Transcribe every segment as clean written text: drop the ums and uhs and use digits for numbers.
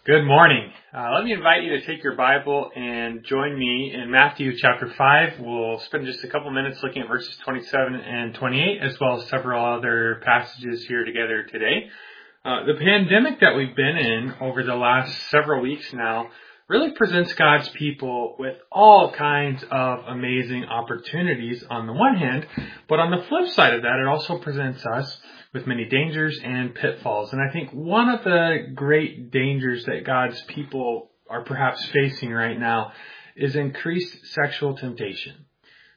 Good morning. Let me invite you to take your Bible and join me in Matthew chapter 5. We'll spend just a couple minutes looking at verses 27 and 28, as well as several other passages here together today. The pandemic that we've been in over the last several weeks now really presents God's people with all kinds of amazing opportunities on the one hand, but on the flip side of that, it also presents us with many dangers and pitfalls. And I think one of the great dangers that God's people are perhaps facing right now is increased sexual temptation.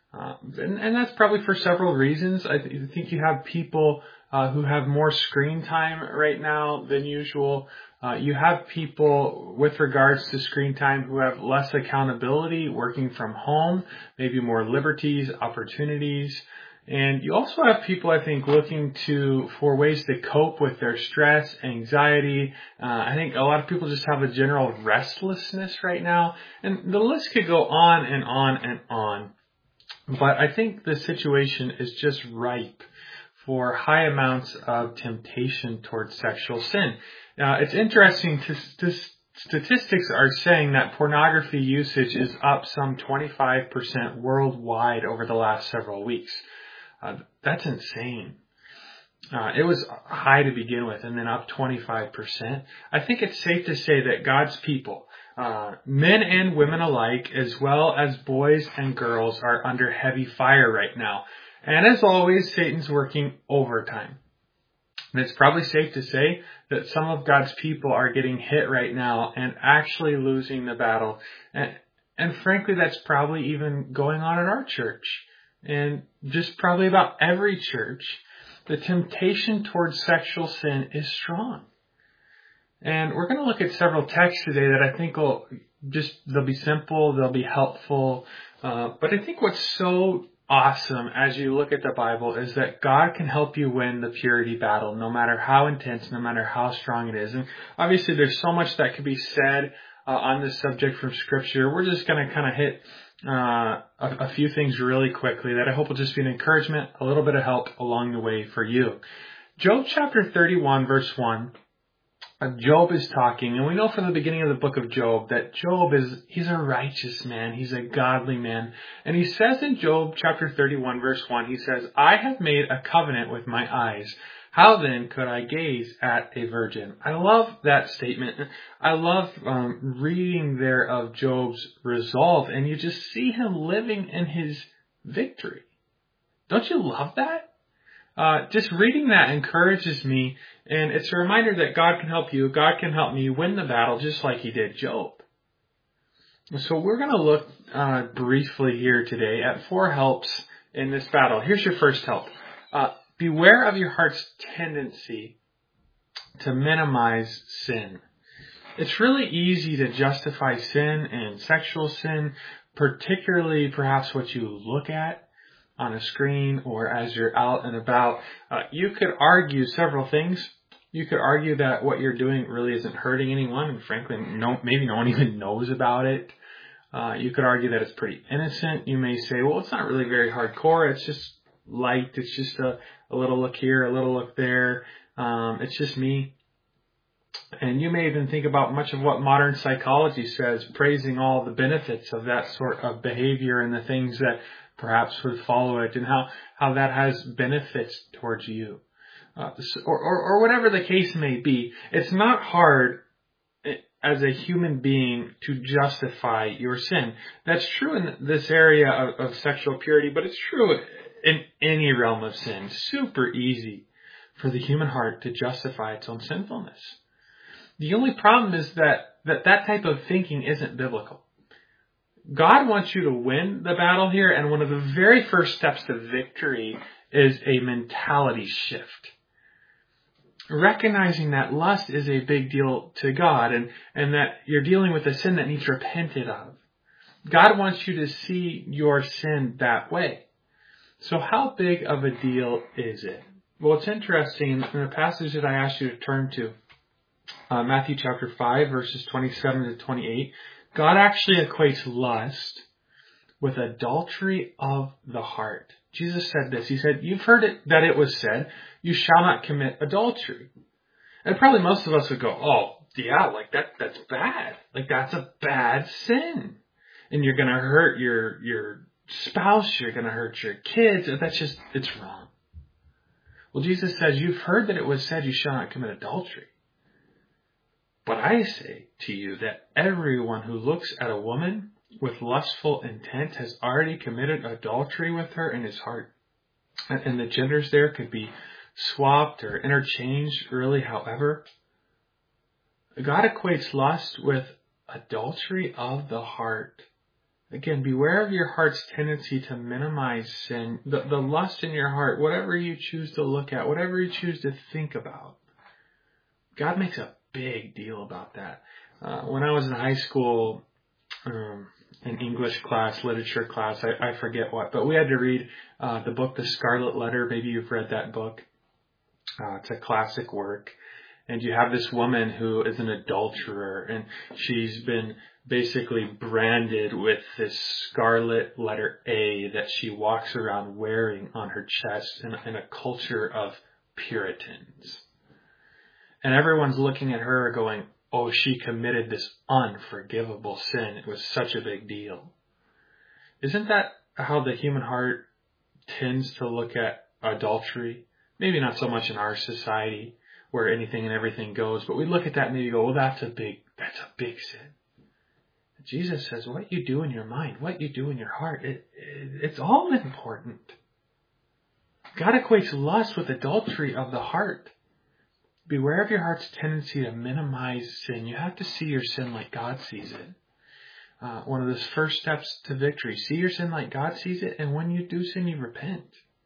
And that's probably for several reasons. I think you have people who have more screen time right now than usual. You have people with regards to screen time who have less accountability, working from home, maybe more liberties, opportunities. And you also have people, I think, looking for ways to cope with their stress, anxiety. I think a lot of people just have a general restlessness right now. And the list could go on and on and on. But I think the situation is just ripe for high amounts of temptation towards sexual sin. It's interesting, statistics are saying that pornography usage is up some 25% worldwide over the last several weeks. That's insane. It was high to begin with and then up 25%. I think it's safe to say that God's people, men and women alike, as well as boys and girls, are under heavy fire right now. And as always, Satan's working overtime. And it's probably safe to say that some of God's people are getting hit right now and actually losing the battle. And frankly, that's probably even going on at our church. And just probably about every church, the temptation towards sexual sin is strong. And we're going to look at several texts today that I think they'll be simple, they'll be helpful. But I think what's so awesome as you look at the Bible is that God can help you win the purity battle, no matter how intense, no matter how strong it is. And obviously there's so much that could be said on this subject from Scripture. We're just going to kind of hit a few things really quickly that I hope will just be an encouragement, a little bit of help along the way for you. Job chapter 31 verse 1, Job is talking, and we know from the beginning of the book of Job that he's a righteous man, he's a godly man. And he says in Job chapter 31 verse 1, he says, I have made a covenant with my eyes. How then could I gaze at a virgin? I love that statement. I love reading there of Job's resolve, and you just see him living in his victory. Don't you love that? Just reading that encourages me, and it's a reminder that God can help you. God can help me win the battle just like he did Job. So we're going to look briefly here today at 4 helps in this battle. Here's your first help. Beware of your heart's tendency to minimize sin. It's really easy to justify sin and sexual sin, particularly perhaps what you look at on a screen or as you're out and about. You could argue several things. You could argue that what you're doing really isn't hurting anyone, and frankly, maybe no one even knows about it. You could argue that it's pretty innocent. You may say, well, it's not really very hardcore. It's just light. It's just a little look here, a little look there. It's just me. And you may even think about much of what modern psychology says, praising all the benefits of that sort of behavior and the things that perhaps would follow it, and how that has benefits towards you. Or whatever the case may be, it's not hard as a human being to justify your sin. That's true in this area of sexual purity, but it's true in any realm of sin. Super easy for the human heart to justify its own sinfulness. The only problem is that type of thinking isn't biblical. God wants you to win the battle here, and one of the very first steps to victory is a mentality shift. Recognizing that lust is a big deal to God, and that you're dealing with a sin that needs repented of. God wants you to see your sin that way. So how big of a deal is it? Well, it's interesting. In the passage that I asked you to turn to, Matthew chapter 5, verses 27 to 28, God actually equates lust with adultery of the heart. Jesus said this. He said, you've heard it that it was said, you shall not commit adultery. And probably most of us would go, oh, yeah, like that's bad. Like that's a bad sin. And you're going to hurt your spouse, you're going to hurt your kids. It's wrong. Well, Jesus says, you've heard that it was said you shall not commit adultery. But I say to you that everyone who looks at a woman with lustful intent has already committed adultery with her in his heart. And the genders there could be swapped or interchanged, really, however. God equates lust with adultery of the heart. Again, beware of your heart's tendency to minimize sin, the lust in your heart, whatever you choose to look at, whatever you choose to think about. God makes a big deal about that. When I was in high school, in English class, literature class, I forget what, but we had to read the book The Scarlet Letter. Maybe you've read that book. It's a classic work. And you have this woman who is an adulterer, and she's been basically branded with this scarlet letter A that she walks around wearing on her chest in a culture of Puritans. And everyone's looking at her going, oh, she committed this unforgivable sin. It was such a big deal. Isn't that how the human heart tends to look at adultery? Maybe not so much in our society where anything and everything goes, but we look at that and maybe go, well, that's a big sin. Jesus says, what you do in your mind, what you do in your heart, it's all important. God equates lust with adultery of the heart. Beware of your heart's tendency to minimize sin. You have to see your sin like God sees it. One of the first steps to victory. See your sin like God sees it, and when you do sin, you repent.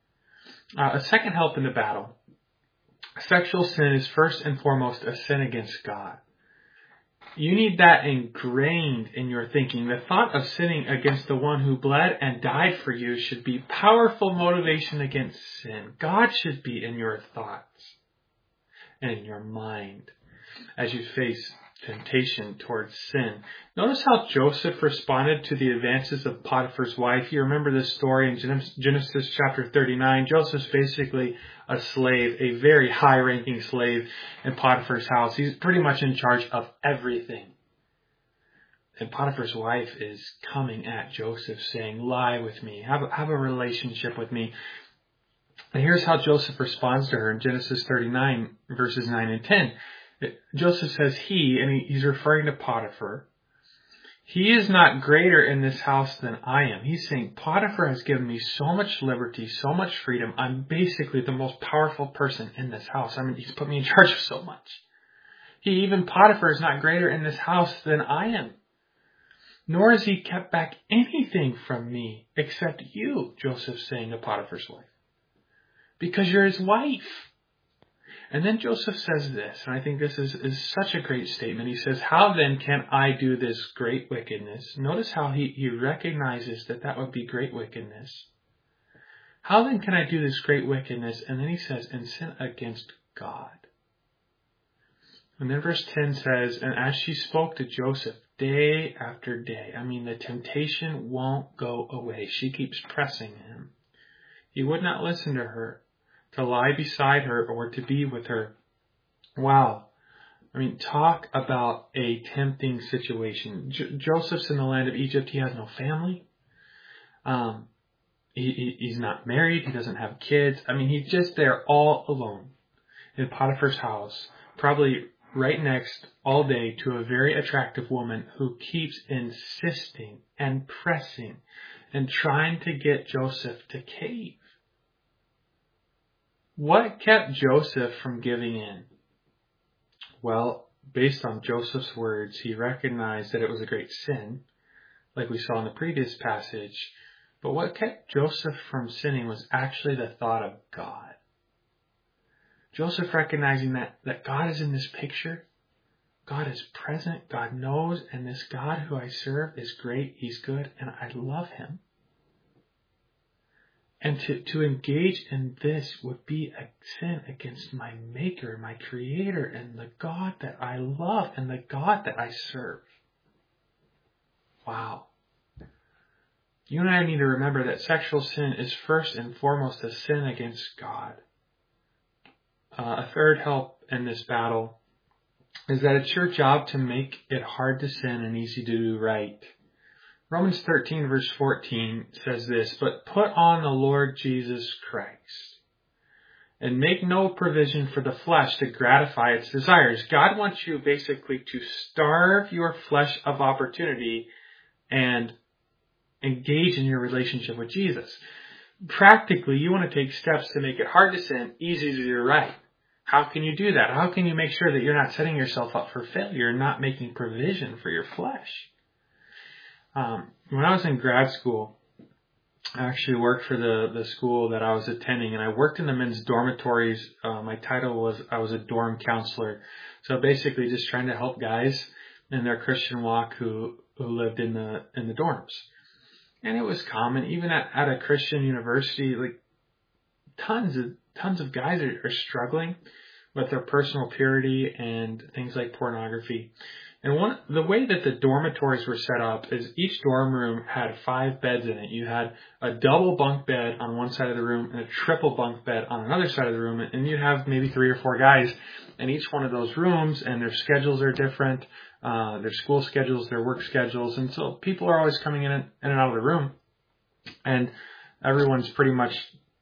A second help in the battle. Sexual sin is first and foremost a sin against God. You need that ingrained in your thinking. The thought of sinning against the one who bled and died for you should be powerful motivation against sin. God should be in your thoughts and in your mind as you face temptation towards sin. Notice how Joseph responded to the advances of Potiphar's wife. You remember this story in Genesis chapter 39. Joseph's basically a slave, a very high-ranking slave in Potiphar's house. He's pretty much in charge of everything. And Potiphar's wife is coming at Joseph saying, lie with me, have a relationship with me. And here's how Joseph responds to her in Genesis 39, verses 9 and 10. Joseph says he's referring to Potiphar. He is not greater in this house than I am. He's saying Potiphar has given me so much liberty, so much freedom. I'm basically the most powerful person in this house. I mean, he's put me in charge of so much. Even Potiphar is not greater in this house than I am. Nor has he kept back anything from me except you, Joseph's saying to Potiphar's wife. Because you're his wife. And then Joseph says this, and I think this is such a great statement. He says, how then can I do this great wickedness? Notice how he recognizes that would be great wickedness. How then can I do this great wickedness? And then he says, and sin against God. And then verse 10 says, and as she spoke to Joseph day after day, I mean, the temptation won't go away. She keeps pressing him. He would not listen to her, to lie beside her or to be with her. Wow. I mean, talk about a tempting situation. Joseph's in the land of Egypt. He has no family. He's not married. He doesn't have kids. I mean, he's just there all alone in Potiphar's house, probably right next all day to a very attractive woman who keeps insisting and pressing and trying to get Joseph to cave. What kept Joseph from giving in? Well, based on Joseph's words, he recognized that it was a great sin, like we saw in the previous passage. But what kept Joseph from sinning was actually the thought of God. Joseph recognizing that God is in this picture. God is present. God knows. And this God who I serve is great. He's good. And I love him. And to engage in this would be a sin against my Maker, my Creator, and the God that I love and the God that I serve. Wow. You and I need to remember that sexual sin is first and foremost a sin against God. A third help in this battle. is that it's your job to make it hard to sin and easy to do right. Romans 13 verse 14 says this, "But put on the Lord Jesus Christ and make no provision for the flesh to gratify its desires." God wants you basically to starve your flesh of opportunity and engage in your relationship with Jesus. Practically, you want to take steps to make it hard to sin, easy to do right. How can you do that? How can you make sure that you're not setting yourself up for failure and not making provision for your flesh? When I was in grad school, I actually worked for the school that I was attending, and I worked in the men's dormitories. My title was I was a dorm counselor. So basically just trying to help guys in their Christian walk who lived in the dorms. And it was common, even at a Christian university, like tons of guys are struggling with their personal purity and things like pornography. And the way that the dormitories were set up is each dorm room had 5 beds in it. You had a double bunk bed on one side of the room and a triple bunk bed on another side of the room. And you have maybe 3 or 4 guys in each one of those rooms, and their schedules are different, their school schedules, their work schedules. And so people are always coming in and out of the room. And everyone's pretty much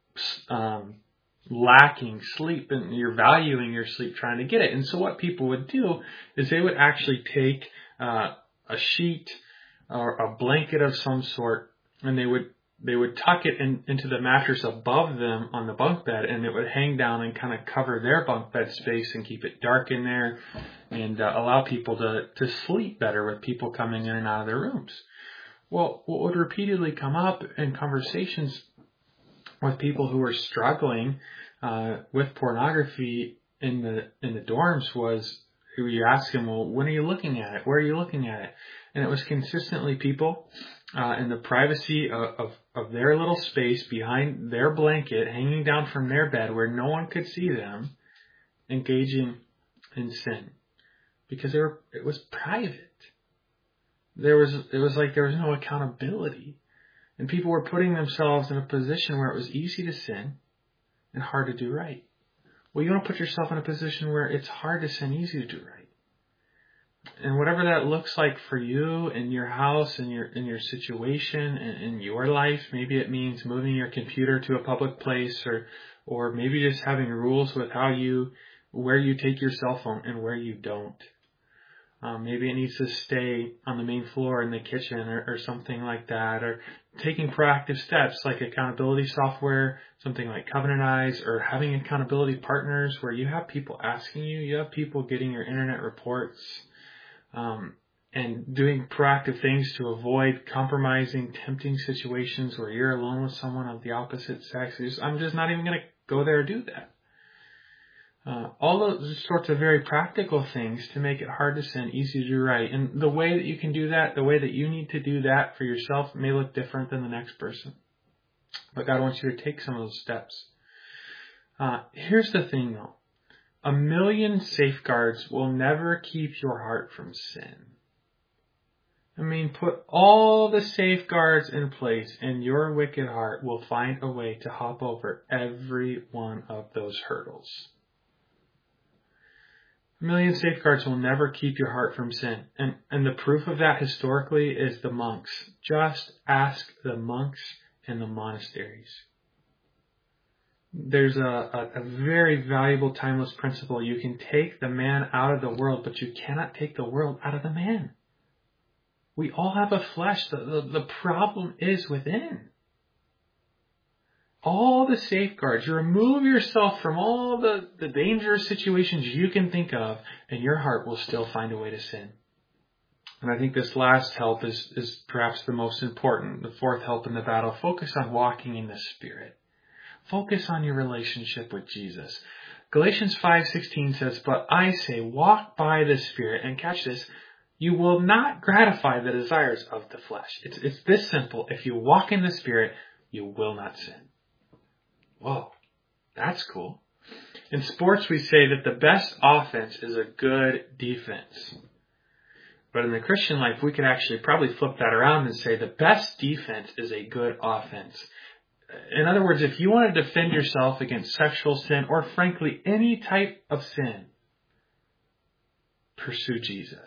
lacking sleep, and you're valuing your sleep trying to get it. And so what people would do is they would actually take a sheet or a blanket of some sort, and they would tuck it into the mattress above them on the bunk bed, and it would hang down and kind of cover their bunk bed space and keep it dark in there, and allow people to sleep better with people coming in and out of their rooms. Well, what would repeatedly come up in conversations with people who were struggling with pornography in the dorms was, who you ask them, well, when are you looking at it? Where are you looking at it? And it was consistently people in the privacy of their little space behind their blanket, hanging down from their bed where no one could see them, engaging in sin, because it was private. It was like there was no accountability. And people were putting themselves in a position where it was easy to sin and hard to do right. Well, you want to put yourself in a position where it's hard to sin, easy to do right. And whatever that looks like for you in your house, in your situation, in your life, maybe it means moving your computer to a public place, or maybe just having rules with where you take your cell phone and where you don't. Maybe it needs to stay on the main floor in the kitchen or something like that, or taking proactive steps like accountability software, something like Covenant Eyes, or having accountability partners where you have people asking you have people getting your internet reports, and doing proactive things to avoid compromising, tempting situations where you're alone with someone of the opposite sex. I'm just not even going to go there or do that. All those sorts of very practical things to make it hard to sin, easy to do right. And the way that you can do that, the way that you need to do that for yourself may look different than the next person. But God wants you to take some of those steps. Here's the thing though. 1,000,000 safeguards will never keep your heart from sin. I mean, put all the safeguards in place and your wicked heart will find a way to hop over every one of those hurdles. 1,000,000 safeguards will never keep your heart from sin. And the proof of that historically is the monks. Just ask the monks in the monasteries. There's a very valuable timeless principle. You can take the man out of the world, but you cannot take the world out of the man. We all have a flesh. The problem is within. All the safeguards, you remove yourself from all the dangerous situations you can think of, and your heart will still find a way to sin. And I think this last help is perhaps the most important, the fourth help in the battle. Focus on walking in the Spirit. Focus on your relationship with Jesus. Galatians 5:16 says, "But I say, walk by the Spirit," and catch this, "you will not gratify the desires of the flesh." It's this simple. If you walk in the Spirit, you will not sin. Whoa, that's cool. In sports, we say that the best offense is a good defense. But in the Christian life, we could actually probably flip that around and say the best defense is a good offense. In other words, if you want to defend yourself against sexual sin, or frankly, any type of sin, pursue Jesus.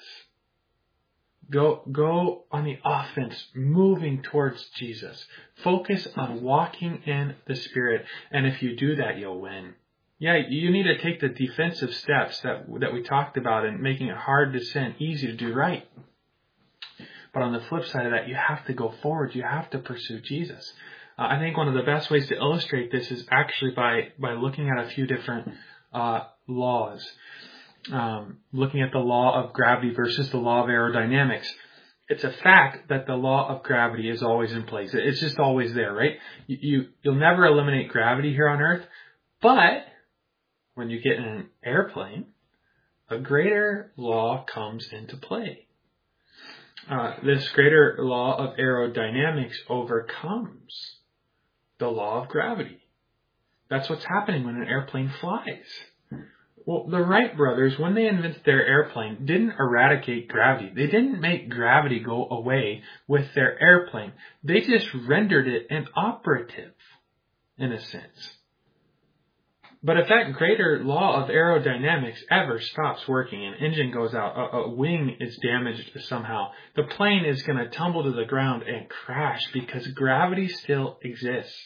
Go on the offense, moving towards Jesus. Focus on walking in the Spirit. And if you do that, you'll win. Yeah, you need to take the defensive steps that we talked about and making it hard to sin, easy to do right. But on the flip side of that, you have to go forward. You have to pursue Jesus. I think one of the best ways to illustrate this is actually by looking at a few different laws. Looking at the law of gravity versus the law of aerodynamics. It's a fact that the law of gravity is always in place. It's just always there, right? You'll never eliminate gravity here on Earth, but when you get in an airplane, a greater law comes into play. This greater law of aerodynamics overcomes the law of gravity. That's what's happening when an airplane flies. Well, the Wright brothers, when they invented their airplane, didn't eradicate gravity. They didn't make gravity go away with their airplane. They just rendered it inoperative, in a sense. But if that greater law of aerodynamics ever stops working, an engine goes out, a wing is damaged somehow, the plane is going to tumble to the ground and crash because gravity still exists.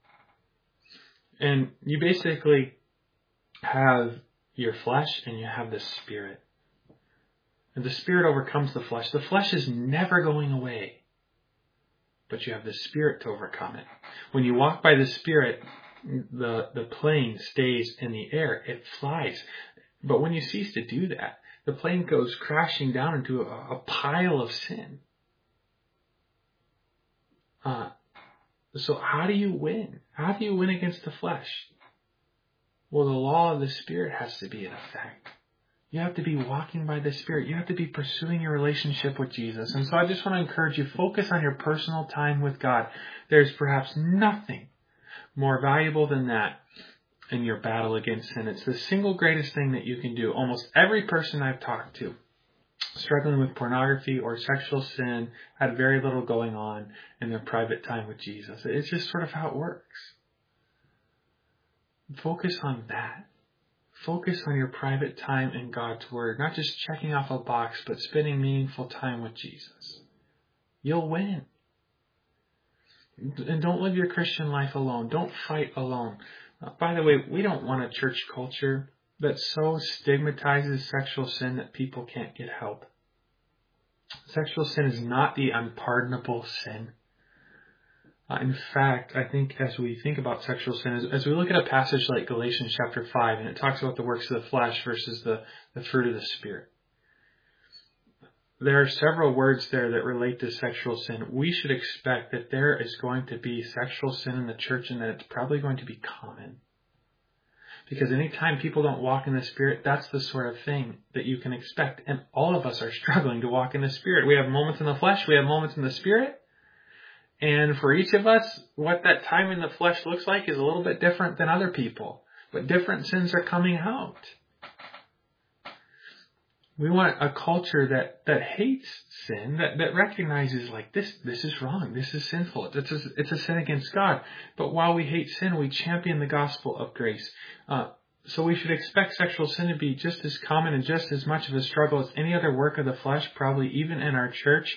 And you basically have your flesh and you have the Spirit. And the Spirit overcomes the flesh. The flesh is never going away. But you have the Spirit to overcome it. When you walk by the Spirit, the plane stays in the air. It flies. But when you cease to do that, the plane goes crashing down into a pile of sin. So how do you win? How do you win against the flesh? Well, the law of the Spirit has to be in effect. You have to be walking by the Spirit. You have to be pursuing your relationship with Jesus. And so I just want to encourage you, focus on your personal time with God. There's perhaps nothing more valuable than that in your battle against sin. It's the single greatest thing that you can do. Almost every person I've talked to struggling with pornography or sexual sin had very little going on in their private time with Jesus. It's just sort of how it works. Focus on that. Focus on your private time in God's Word. Not just checking off a box, but spending meaningful time with Jesus. You'll win. And don't live your Christian life alone. Don't fight alone. By the way, we don't want a church culture that so stigmatizes sexual sin that people can't get help. Sexual sin is not the unpardonable sin. In fact, I think as we think about sexual sin, as we look at a passage like Galatians chapter 5, and it talks about the works of the flesh versus the fruit of the Spirit, there are several words there that relate to sexual sin. We should expect that there is going to be sexual sin in the church and that it's probably going to be common. Because anytime people don't walk in the Spirit, that's the sort of thing that you can expect. And all of us are struggling to walk in the Spirit. We have moments in the flesh, we have moments in the Spirit. And for each of us, what that time in the flesh looks like is a little bit different than other people. But different sins are coming out. We want a culture that hates sin, that recognizes like this is wrong, this is sinful, it's a sin against God. But while we hate sin, we champion the gospel of grace. So we should expect sexual sin to be just as common and just as much of a struggle as any other work of the flesh, probably even in our church.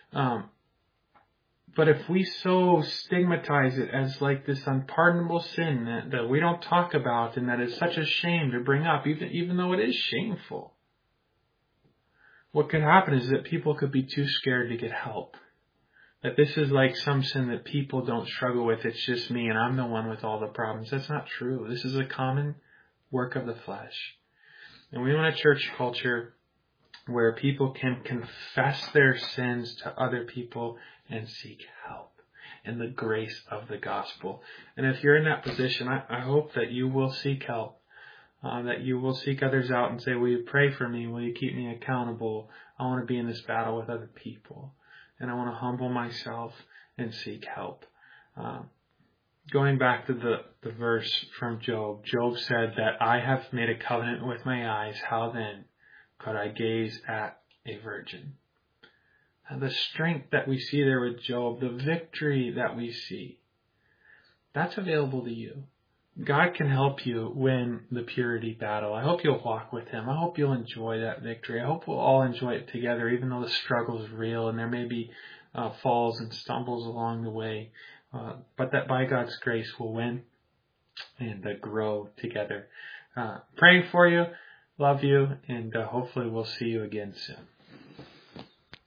But if we so stigmatize it as like this unpardonable sin that we don't talk about and that is such a shame to bring up, even though it is shameful, what could happen is that people could be too scared to get help. That this is like some sin that people don't struggle with. It's just me and I'm the one with all the problems. That's not true. This is a common work of the flesh. And we want a church culture where people can confess their sins to other people and seek help in the grace of the gospel. And if you're in that position, I hope that you will seek help, that you will seek others out and say, will you pray for me? Will you keep me accountable? I want to be in this battle with other people. And I want to humble myself and seek help. Going back to the verse from Job, Job said that I have made a covenant with my eyes. How then could I gaze at a virgin? And the strength that we see there with Job, the victory that we see, that's available to you. God can help you win the purity battle. I hope you'll walk with Him. I hope you'll enjoy that victory. I hope we'll all enjoy it together, even though the struggle is real and there may be falls and stumbles along the way. But that by God's grace we'll win and grow together. Praying for you, love you, and hopefully we'll see you again soon.